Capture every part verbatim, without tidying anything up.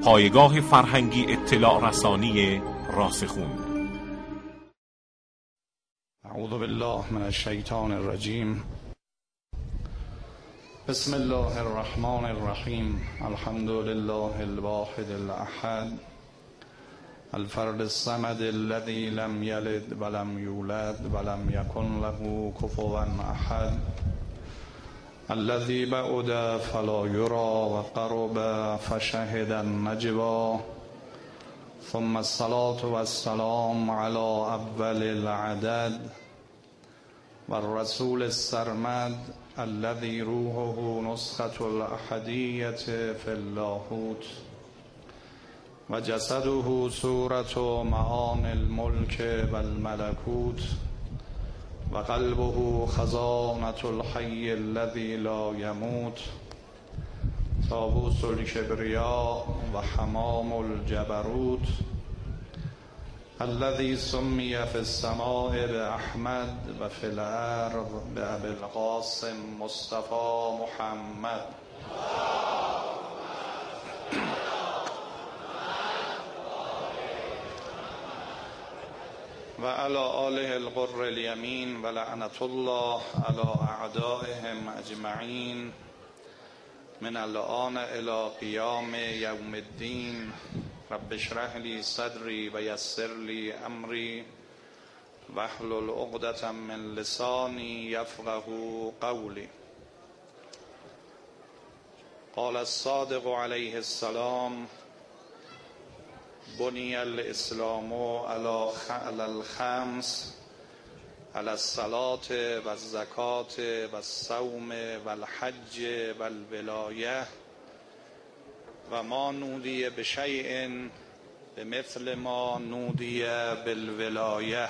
پایگاه فرهنگی اطلاع رسانی راسخون. اعوذ بالله من الشیطان الرجیم. بسم الله الرحمن الرحیم. الحمد لله الواحد الاحد الفرد الصمد الذي لم يلد ولم يولد ولم يكن له كفوا احد الذي بعد فلا يرى وقرب فشهد النجوى ثم الصلاة والسلام على اول العدد والرسول السرمد الذي روحه نسخة الأحدية في اللاهوت وجسده صورة معاني الملك والملكوت وقلبه خزانة الحي الذي لا يموت طاووس الكبرياء وحمام الجبروت الذي سمي في السماء بأحمد وفي الأرض بأبي القاسم مصطفى محمد وعلى آله الغر اليمين ولعنة الله على أعدائهم أجمعين من الآن إلى قيام يوم الدين. رب اشرح لي صدري ويسر لي أمري واحلل عقدة من لساني يفقه قولي. قال الصادق عليه السلام: بني الاسلام على الخمس على الصلاة والزكاة والصوم والحج والولاية وما نودي بشيء بمثل ما نودي بالولاية.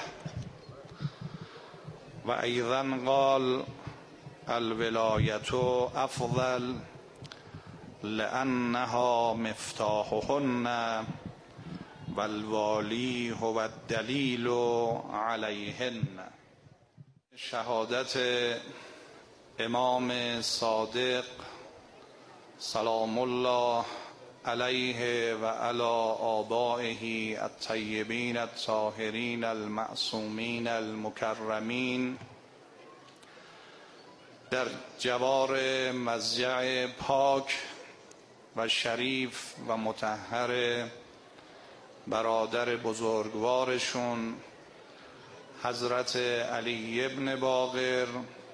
وأيضا قال: الولاية أفضل لأنها مفتاحهن والوالی هو الدلیل علیهن. شهادت امام صادق سلام الله علیه و علی آبائه الطیبین الطاهرین المعصومین المکرمین در جوار مضجع پاک و شریف و مطهر برادر بزرگوارشون حضرت علی ابن باقر،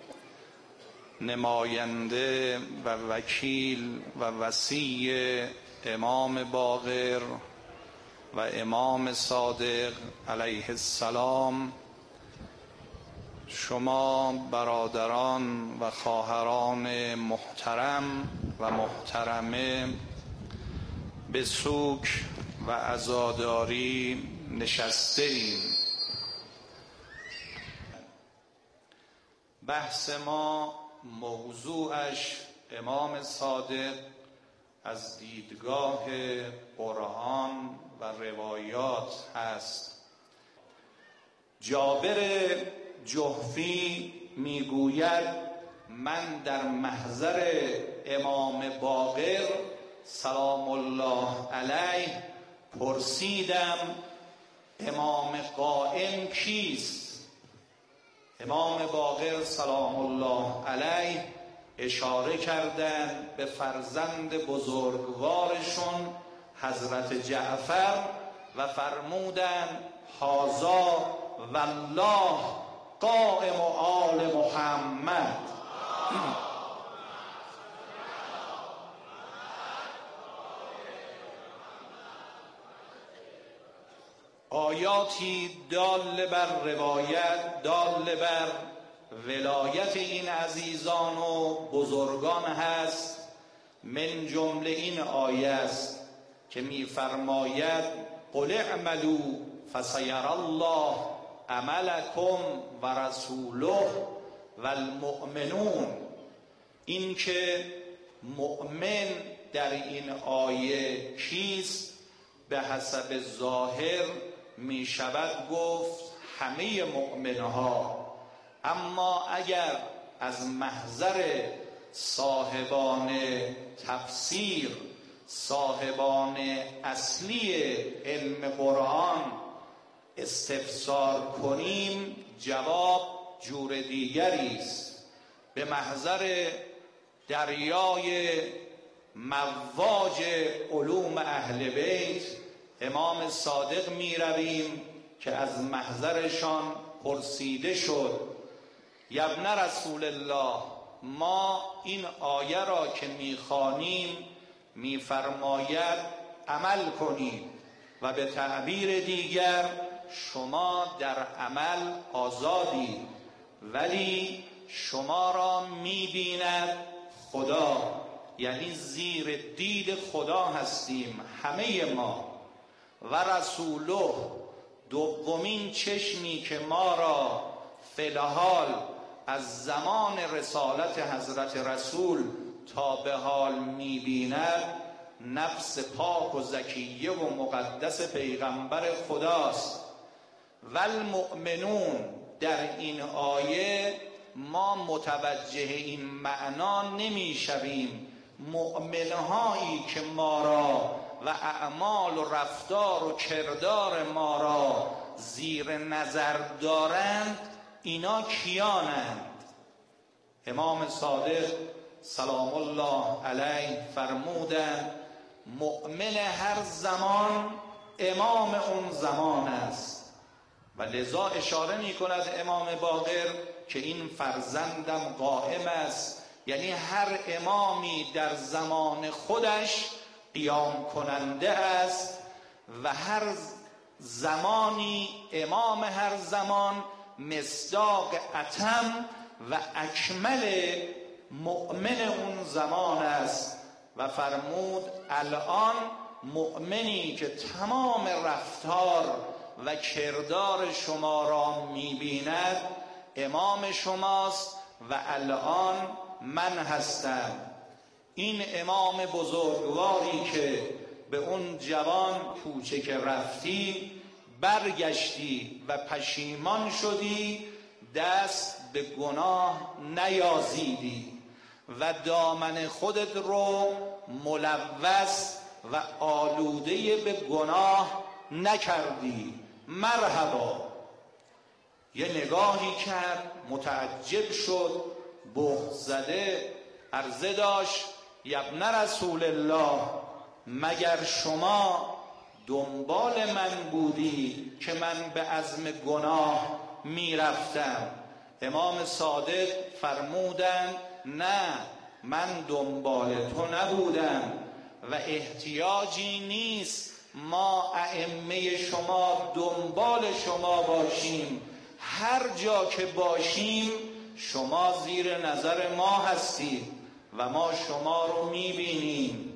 نماینده و وکیل و وصی امام باقر و امام صادق علیه السلام، شما برادران و خواهران محترم و محترمه به سوک و عزاداری نشسته ایم. بحث ما موضوعش امام صادق از دیدگاه قرآن و روایات هست. جابر جحفی میگوید من در محضر امام باقر سلام الله علیه پرسیدم امام قائم کیست؟ امام باقر سلام الله علیه اشاره کردند به فرزند بزرگوارشون حضرت جعفر و فرمودند هذا والله قائم آل محمد. آیاتی دال بر روایت، دال بر ولایت این عزیزان و بزرگان هست. من جمله این آیه است که می‌فرماید قل اعملوا فسیری الله عملکم و رسوله و المؤمنون. این که مؤمن در این آیه کیست؟ به حسب ظاهر می شود گفت همه مؤمنها، اما اگر از محضر صاحبان تفسیر صاحبان اصلی علم قرآن استفسار کنیم، جواب جور دیگری است. به محضر دریای مواج علوم اهل بیت امام صادق می رویم که از محضرشان پرسیده شد یبن رسول الله، ما این آیه را که میخوانیم میفرماید عمل کنید و به تعبیر دیگر شما در عمل آزادی، ولی شما را میبیند خدا، یعنی زیر دید خدا هستیم همه ما، و رسوله، دومین چشمی که ما را فی الحال از زمان رسالت حضرت رسول تا به حال میبیند نفس پاک و زکیه و مقدس پیغمبر خداست. والمؤمنون، در این آیه ما متوجه این معنا نمیشویم. مؤمنهایی که ما را و اعمال و رفتار و کردار ما را زیر نظر دارند، اینا کیانند؟ امام صادق سلام الله علیه فرمودند مؤمن هر زمان امام اون زمان است. و لذا اشاره می کند امام باقر که این فرزندم قائم است، یعنی هر امامی در زمان خودش قیام کننده است و هر زمانی امام هر زمان مصداق اتم و اکمل مؤمن اون زمان است. و فرمود الان مؤمنی که تمام رفتار و کردار شما را میبیند امام شماست و الان من هستم. این امام بزرگواری که به اون جوان کوچک رفتی، برگشتی و پشیمان شدی، دست به گناه نیازیدی و دامن خودت رو ملوث و آلوده به گناه نکردی. مرحبا. یه نگاهی کرد، متعجب شد، بهت زده عرضه داشت یبن رسول الله، مگر شما دنبال من بودی که من به عزم گناه میرفتم؟ امام صادق فرمودند نه، من دنبال تو نبودم و احتیاجی نیست ما ائمه شما دنبال شما باشیم. هر جا که باشیم شما زیر نظر ما هستید و ما شما رو میبینیم.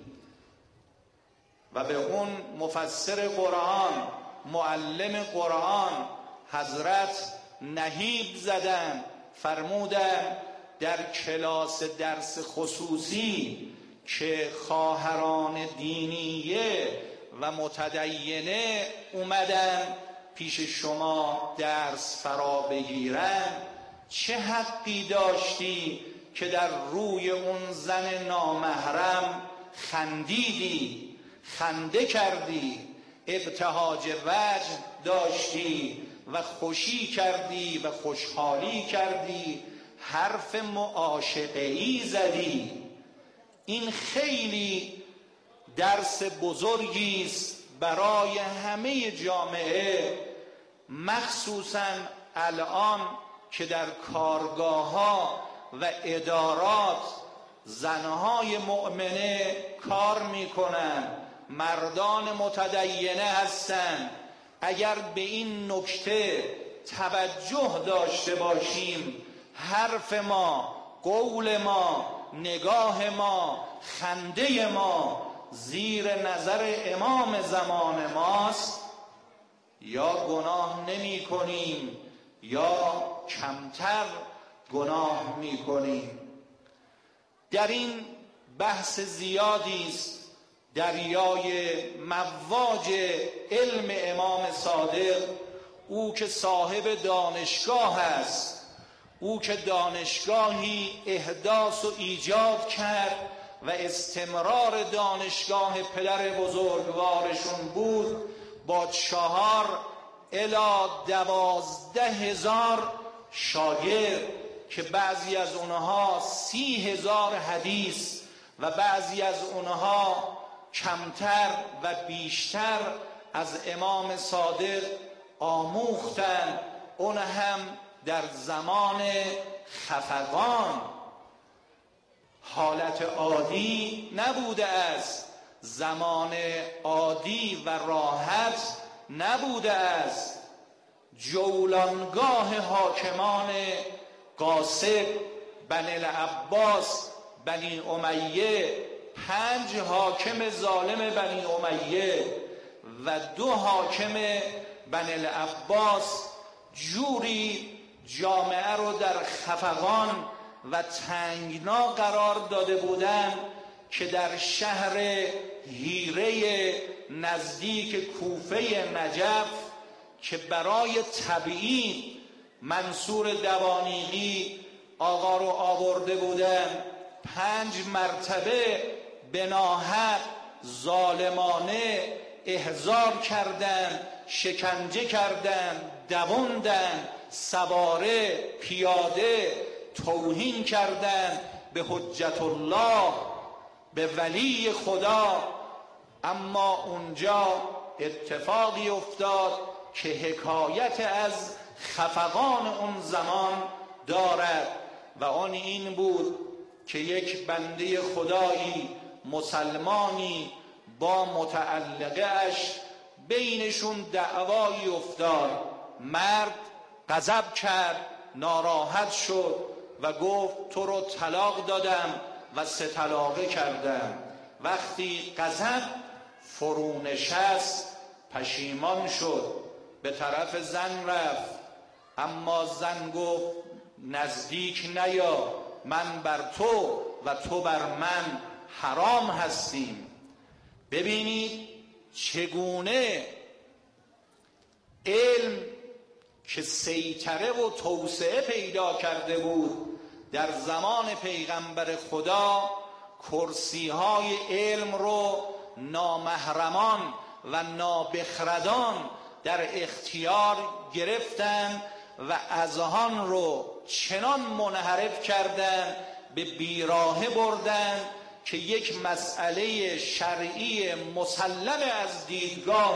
و به اون مفسر قرآن، معلم قرآن حضرت نهیب زدن، فرمودن در کلاس درس خصوصی که خواهران دینیه و متدینه اومدن پیش شما درس فرا بگیرن، چه حقی داشتی که در روی اون زن نامحرم خندیدی، خنده کردی، ابتهاج وجه داشتی و خوشی کردی و خوشحالی کردی، حرف معاشقه‌ای زدی؟ این خیلی درس بزرگی است برای همه جامعه، مخصوصاً الان که در کارگاه‌ها و ادارات زنهای مؤمنه کار میکنن، مردان متدینه هستن. اگر به این نکته توجه داشته باشیم، حرف ما، قول ما، نگاه ما، خنده ما زیر نظر امام زمان ماست، یا گناه نمی کنیم یا کمتر گناه می کنیم. در این بحث زیادی است، دریای مواج علم امام صادق، او که صاحب دانشگاه است، او که دانشگاهی احداث و ایجاد کرد و استمرار دانشگاه پدر بزرگوارشون بود، با چهار الی دوازده هزار شاگرد که بعضی از اونها سی هزار حدیث و بعضی از اونها کمتر و بیشتر از امام صادق آموختند، اون هم در زمان خفقان. حالت عادی نبوده است، زمان عادی و راحت نبوده است. جولانگاه حاکمان قاسب، بنی العباس، بنی امیه، پنج حاکم ظالم بنی امیه و دو حاکم بنی العباس جوری جامعه رو در خفقان و تنگنا قرار داده بودند که در شهر هیره نزدیک کوفه نجف که برای تبعید منصور دوانیقی آقا رو آورده بودند، پنج مرتبه به ناحق ظالمانه احضار کردند، شکنجه کردند، دووندند، سواره پیاده توهین کردند به حجت الله، به ولی خدا. اما اونجا اتفاقی افتاد که حکایت از خفقان اون زمان دارد و آن این بود که یک بنده خدایی مسلمانی با متعلقه اش بینشون دعوایی افتاد. مرد غضب کرد، ناراحت شد و گفت تو رو طلاق دادم و سه طلاقه کردم. وقتی غضب فرو نشست پشیمان شد، به طرف زن رفت، اما زن گفت نزدیک نیا، من بر تو و تو بر من حرام هستیم. ببینید چگونه علم که سیطره و توسعه پیدا کرده بود در زمان پیغمبر خدا، کرسی‌های علم رو نامحرمان و نابخردان در اختیار گرفتن و اذهان رو چنان منحرف کردن، به بیراهه بردن که یک مسئله شرعی مسلم از دیدگاه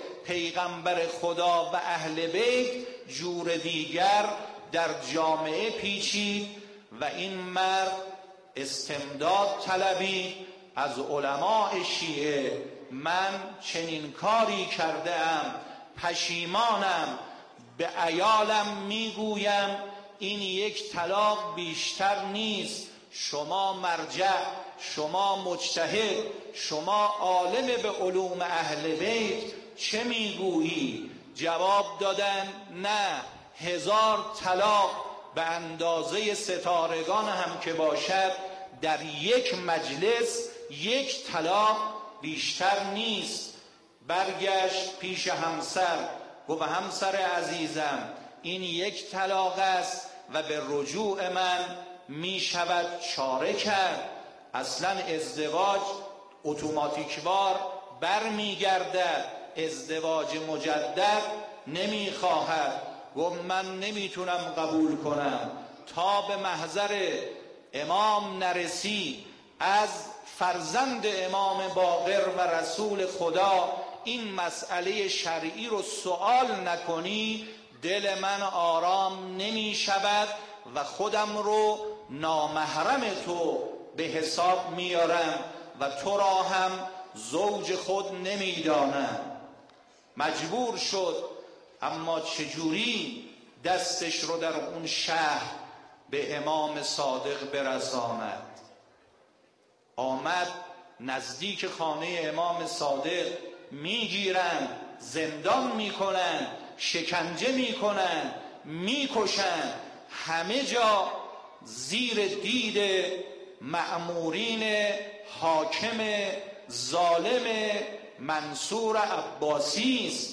پیغمبر خدا و اهل بیت جور دیگر در جامعه پیچید و این مرد استمداد طلبی از علماء شیعه. من چنین کاری کرده ام، پشیمانم، به عیالم میگویم این یک طلاق بیشتر نیست، شما مرجع، شما مجتهد، شما عالم به علوم اهل بیت چه میگویی؟ جواب دادن نه، هزار طلاق به اندازه ستارگان هم که باشد در یک مجلس یک طلاق بیشتر نیست. برگشت پیش همسر، گفت همسر عزیزم این یک طلاق است و به رجوع من می شود چاره کرد. اصلا ازدواج اتوماتیکوار بر می گردد، ازدواج مجدد نمی خواهد. گفت من نمیتونم قبول کنم تا به محضر امام نرسی، از فرزند امام باقر و رسول خدا این مسئله شرعی رو سوال نکنی دل من آرام نمی شود و خودم رو نامحرم تو به حساب میارم و تو را هم زوج خود نمیدانم. مجبور شد، اما چجوری دستش رو در اون شهر به امام صادق برساند؟ آمد نزدیک خانه امام صادق، میگیرن، زندان میکنن، شکنجه میکنن، میکشن، همه جا زیر دید مأمورین حاکم ظالم منصور عباسی است.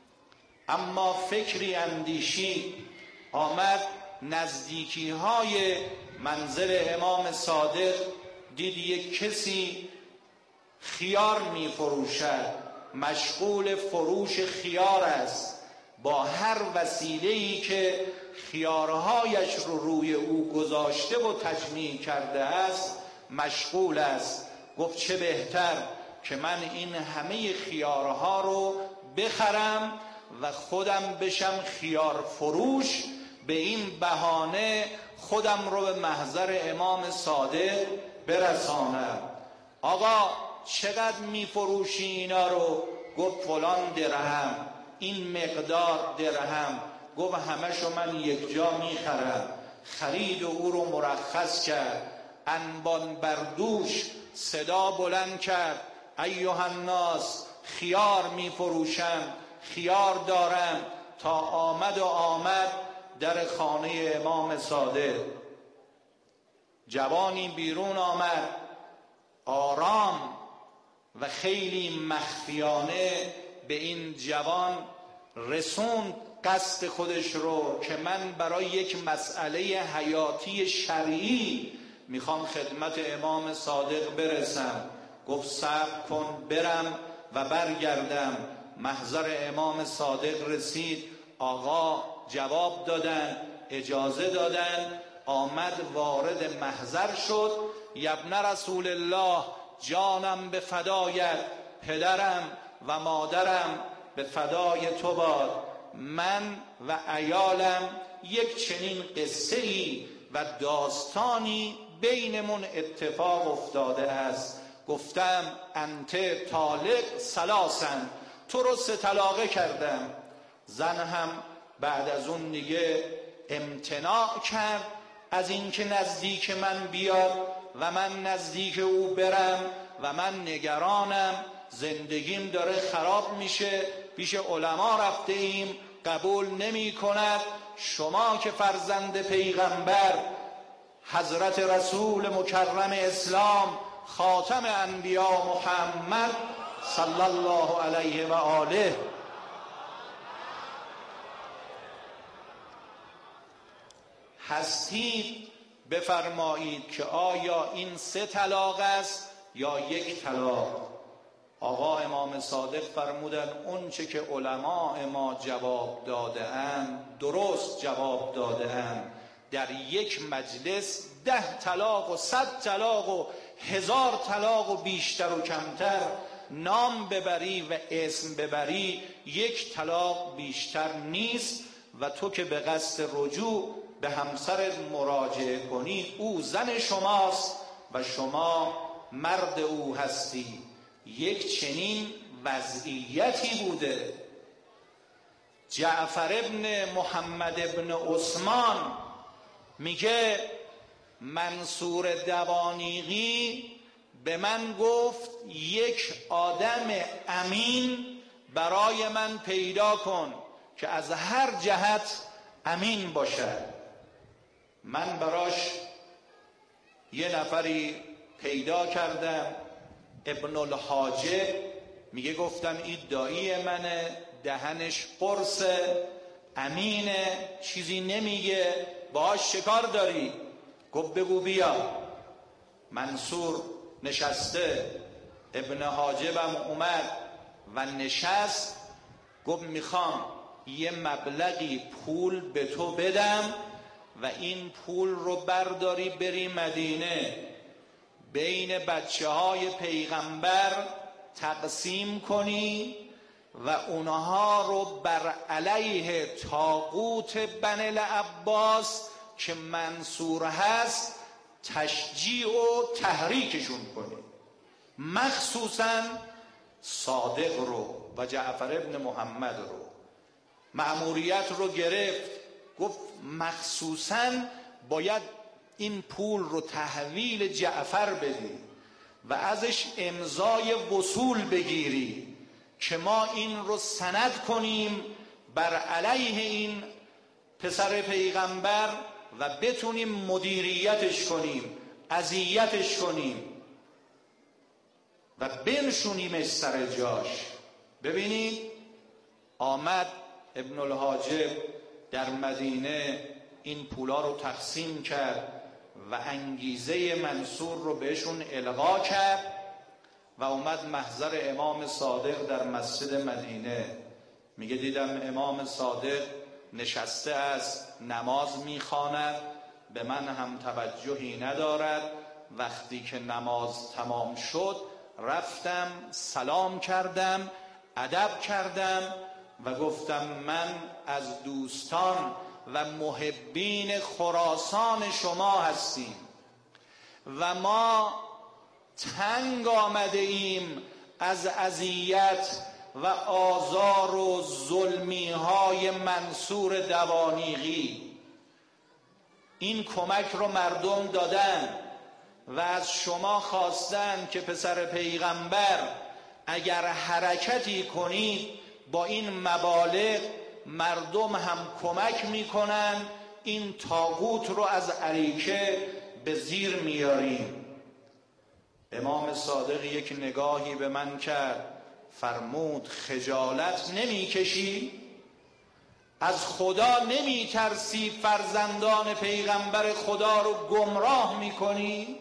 اما فکری اندیشی، آمد نزدیکی های منزل امام صادق دید یک کسی خیار می فروشد، مشغول فروش خیار است، با هر وسیله‌ای که خیارهایش رو روی او گذاشته و تجمیع کرده است مشغول است. گفت چه بهتر که من این همه خیارها رو بخرم و خودم بشم خیار فروش، به این بهانه خودم رو به محضر امام صادق برسانم. آقا چقدر می فروشی اینا رو؟ گفت فلان درهم، این مقدار درهم. گفت همشو من یک جا می خرم. خرید و او رو مرخص کرد، انبان بردوش صدا بلند کرد ایها الناس، خیار می فروشم، خیار دارم. تا آمد و آمد در خانه امام صادق. جوانی بیرون آمد، آرام و خیلی مخفیانه به این جوان رسوند قصد خودش رو که من برای یک مسئله حیاتی شرعی میخوام خدمت امام صادق برسم. گفت صبر کن برم و برگردم. محضر امام صادق رسید، آقا جواب دادن، اجازه دادن، آمد وارد محضر شد. ابن رسول الله، جانم به فدایت، پدرم و مادرم به فدای تو باد. من و عیالم یک چنین قصه‌ای و داستانی بینمون اتفاق افتاده است. گفتم انت طالق سلاسن، تو رو سه طلاقه کردم. زن هم بعد از اون دیگه امتناع کرد از اینکه نزدیک من بیاد و من نزدیک او برم و من نگرانم، زندگیم داره خراب میشه، پیش علما رفته ایم قبول نمی کند. شما که فرزند پیغمبر حضرت رسول مکرم اسلام خاتم انبیا محمد صلی الله علیه و آله هستید، بفرمایید که آیا این سه طلاق است یا یک طلاق؟ آقا امام صادق فرمودن اون چه که علماء ما جواب داده اند درست جواب داده اند. در یک مجلس ده طلاق و صد طلاق و هزار طلاق و بیشتر و کمتر نام ببری و اسم ببری، یک طلاق بیشتر نیست. و تو که به قصد رجوع به همسرت مراجعه کنی، او زن شماست و شما مرد او هستی. یک چنین وضعیتی بوده. جعفر ابن محمد ابن عثمان میگه منصور دوانیقی به من گفت یک آدم امین برای من پیدا کن که از هر جهت امین باشد. من براش یه نفری پیدا کردم، ابن الحاجب. میگه گفتم این دایی منه، دهنش قرصه، امینه، چیزی نمیگه، باهاش شکار داری؟ گفت بگو بیا. منصور نشسته، ابن حاجبم اومد و نشست. گفت میخوام یه مبلغی پول به تو بدم و این پول رو برداری بری مدینه، بین بچه های پیغمبر تقسیم کنی و اونها رو بر علیه طاغوت بنی العباس که منصور هست تشجیع و تحریکشون کنی. مخصوصا صادق رو و جعفر ابن محمد رو مأموریت رو گرفت. گفت مخصوصا باید این پول رو تحویل جعفر بدی و ازش امضای وصول بگیری که ما این رو سند کنیم بر علیه این پسر پیغمبر و بتونیم مدیریتش کنیم، اذیتش کنیم و بنشونیمش سر جاش. ببینید آمد ابن الحاجب در مدینه این پولا رو تقسیم کرد و انگیزه منصور رو بهشون القا کرد و اومد محضر امام صادق در مسجد مدینه. میگه دیدم امام صادق نشسته است، نماز میخواند، به من هم توجهی ندارد. وقتی که نماز تمام شد رفتم سلام کردم، ادب کردم و گفتم من از دوستان و محبین خراسان شما هستیم و ما تنگ آمده ایم از اذیت و آزار و ظلمی های منصور دوانیقی. این کمک رو مردم دادن و از شما خواستن که پسر پیغمبر اگر حرکتی کنید با این مبالغ مردم هم کمک میکنن، این طاغوت رو از اریکه به زیر میاریم. امام صادق یک نگاهی به من کرد، فرمود خجالت نمیکشی؟ از خدا نمیترسی فرزندان پیغمبر خدا رو گمراه میکنی؟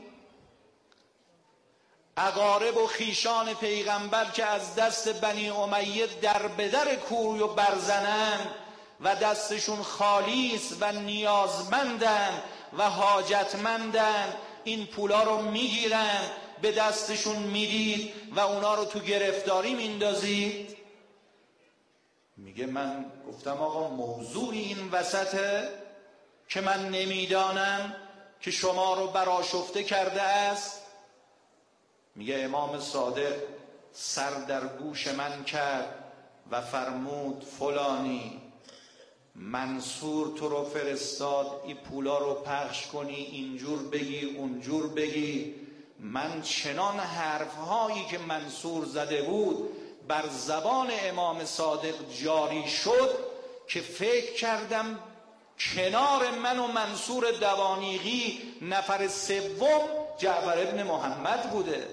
اقارب و خیشان پیغمبر که از دست بنی امیه در بدر کوی و برزنن و دستشون خالیست و نیازمندن و حاجتمندن، این پولا رو میگیرن به دستشون میدید و اونا رو تو گرفتاری میندازید. میگه من گفتم آقا موضوع این وسطه که من نمیدانم که شما رو برآشفته کرده است. میگه امام صادق سر در گوش من کرد و فرمود فلانی منصور تو رو فرستاد این پولا رو پخش کنی، اینجور بگی اونجور بگی. من چنان حرفهایی که منصور زده بود بر زبان امام صادق جاری شد که فکر کردم کنار من و منصور دوانیقی نفر سوم جعفر ابن محمد بوده.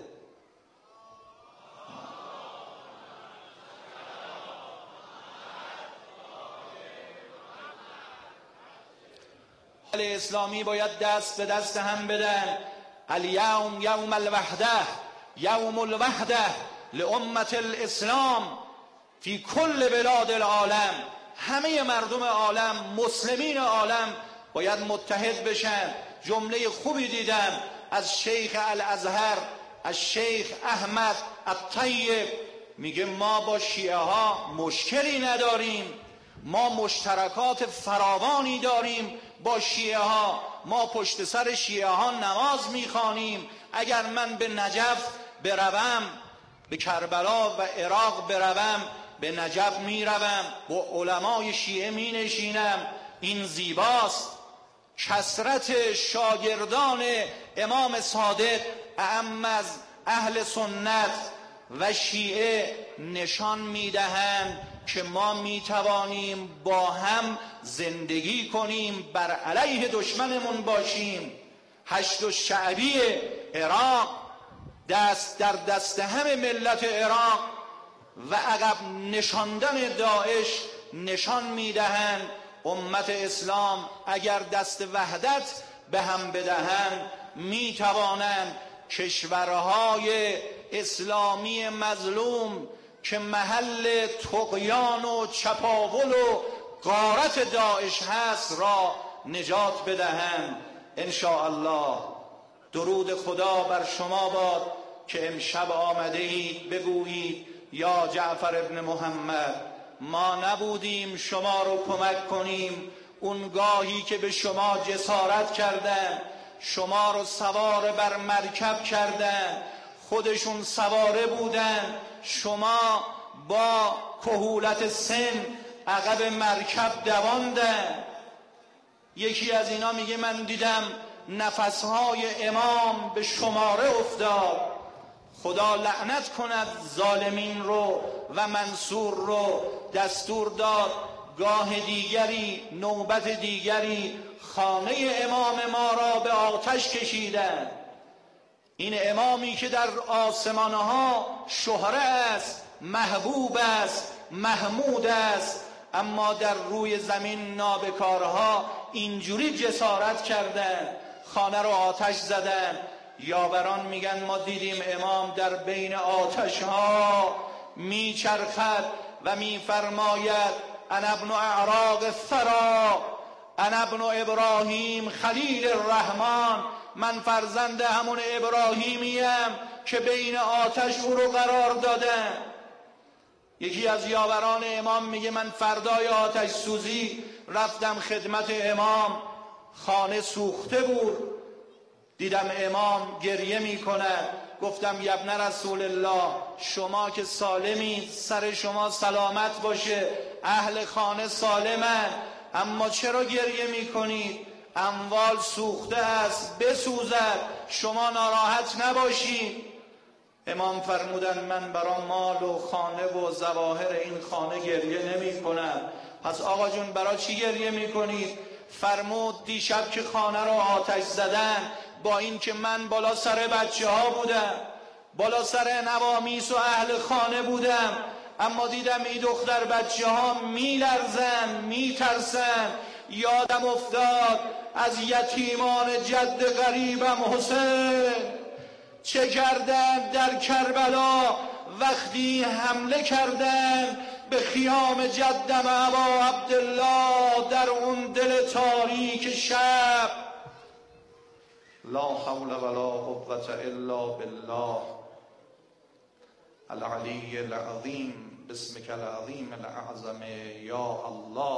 اسلامی باید دست به دست هم بدن. الیوم یوم الوحده، یوم الوحده لامت الاسلام فی کل بلاد العالم. همه مردم عالم، مسلمین عالم باید متحد بشن. جمله خوبی دیدم از شیخ الازهر، از شیخ احمد الطیب، میگه ما با شیعه ها مشکلی نداریم، ما مشترکات فراوانی داریم با شیعه ها، ما پشت سر شیعه ها نماز میخوانیم. اگر من به نجف بروم، به کربلا و عراق بروم، به نجف میروم، با علمای شیعه مینشینم. این زیباست. کثرت شاگردان امام صادق اعم از اهل سنت و شیعه نشان میدهند که ما میتوانیم با هم زندگی کنیم، بر علیه دشمنمون باشیم. هشت الشعبی عراق دست در دست همه ملت عراق و عقب نشاندن داعش نشان میدهند امت اسلام اگر دست وحدت به هم بدهند میتوانند کشورهای اسلامی مظلوم که محل طغیان و چپاول و غارت داعش هست را نجات بدهند ان شاء الله. درود خدا بر شما باد که امشب آمده اید بگویید یا جعفر ابن محمد ما نبودیم شما رو کمک کنیم. اون گاهی که به شما جسارت کردن، شما رو سوار بر مرکب کردن، خودشون سواره بودن، شما با کهولت سن عقب مرکب دواندن. یکی از اینا میگه من دیدم نفسهای امام به شماره افتاد. خدا لعنت کند ظالمین رو و منصور رو. دستور داد گاه دیگری، نوبت دیگری خانه امام ما را به آتش کشیدن. این امامی که در آسمانها شهره است، محبوب است، محمود است، اما در روی زمین نابکارها اینجوری جسارت کردند. خانه رو آتش زدن. یاوران میگن ما دیدیم امام در بین آتش ها میچرخد و میفرماید انا ابن اعراق الثری، انا ابن ابراهیم خلیل الرحمن، من فرزند همون ابراهیمیم که بین آتش او رو قرار دادن. یکی از یاوران امام میگه من فردای آتش سوزی رفتم خدمت امام، خانه سوخته بود، دیدم امام گریه میکند. گفتم یبن رسول الله شما که سالمید، سر شما سلامت باشه، اهل خانه سالمن، اما چرا گریه میکنید؟ اموال سوخته است، بسوزد، شما ناراحت نباشید. امام فرمودن من برای مال و خانه و ظواهر این خانه گریه نمی کنم. پس آقا جون برای چی گریه می کنید؟ فرمود دیشب که خانه رو آتش زدن، با این که من بالا سر بچه ها بودم، بالا سر نوامیس و اهل خانه بودم، اما دیدم این دختر بچه ها می لرزن، می ترسن. یادم افتاد از یتیمان جد غریبم حسین چه کردند در کربلا وقتی حمله کردند به خیام جدم ابا عبدالله در اون دل تاریک شب. لا حول ولا قوة الا بالله العلی العظیم باسمک العظیم الاعظم یا الله.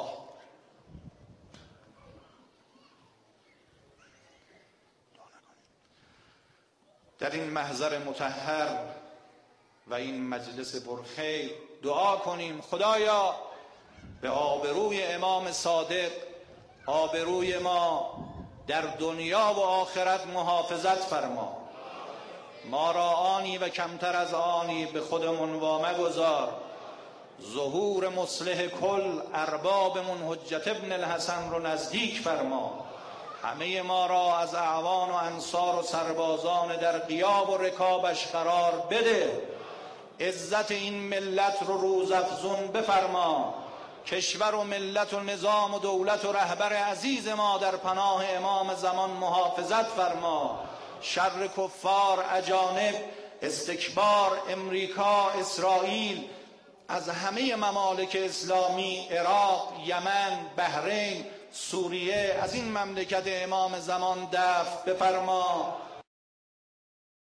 در این محضر مطهر و این مجلس پرخیر دعا کنیم خدایا به آبروی امام صادق، آبروی ما در دنیا و آخرت محافظت فرما، ما را آنی و کمتر از آنی به خودمون وامگذار، ظهور مصلح کل اربابمون حجت ابن الحسن رو نزدیک فرما، همه ما را از اعوان و انصار و سربازان در غیاب و رکابش قرار بده، عزت این ملت رو روزافزون بفرما، کشور و ملت و نظام و دولت و رهبر عزیز ما در پناه امام زمان محافظت فرما، شر کفار اجانب، استکبار امریکا، اسرائیل از همه ممالک اسلامی، عراق، یمن، بحرین، سوریه، از این مملکت امام زمان دفع بفرما.